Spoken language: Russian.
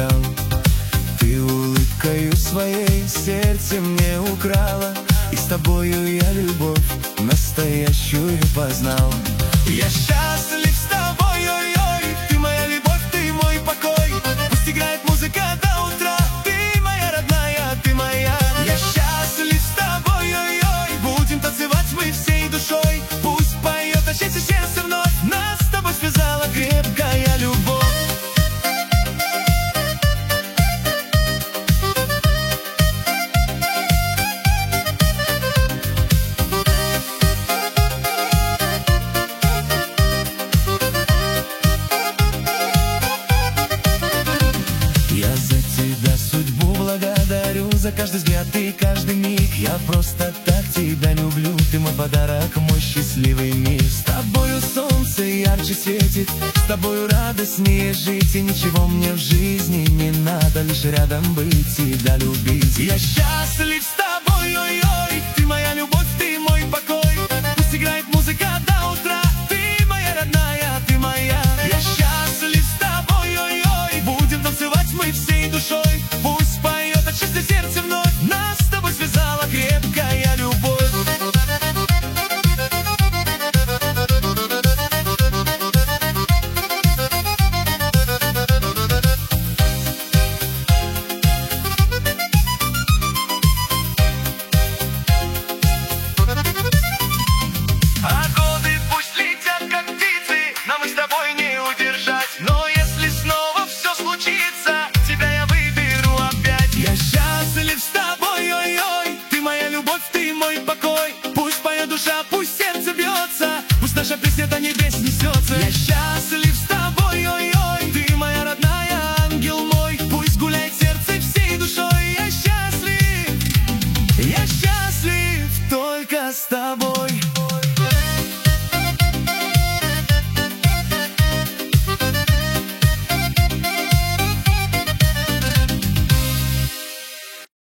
поменял. Ты улыбкою своей сердце мне украла, и с тобою я любовь настоящую познал. Я счастлив с тобой, ой-ой, ты моя любовь, ты мой покой. Пусть играет музыка до утра, ты моя родная, ты моя. Я счастлив с тобой, ой-ой, будем танцевать мы всей душой. Пусть поет на счастье сердце вновь, нас с тобой связала крепкая любовь. Я за тебя судьбу благодарю, за каждый взгляд и каждый миг. Я просто так тебя люблю, ты мой подарок, мой счастливый мир. С тобою солнце ярче светит, с тобою радостнее жить. И ничего мне в жизни не надо, лишь рядом быть, тебя любить. Я счастлив с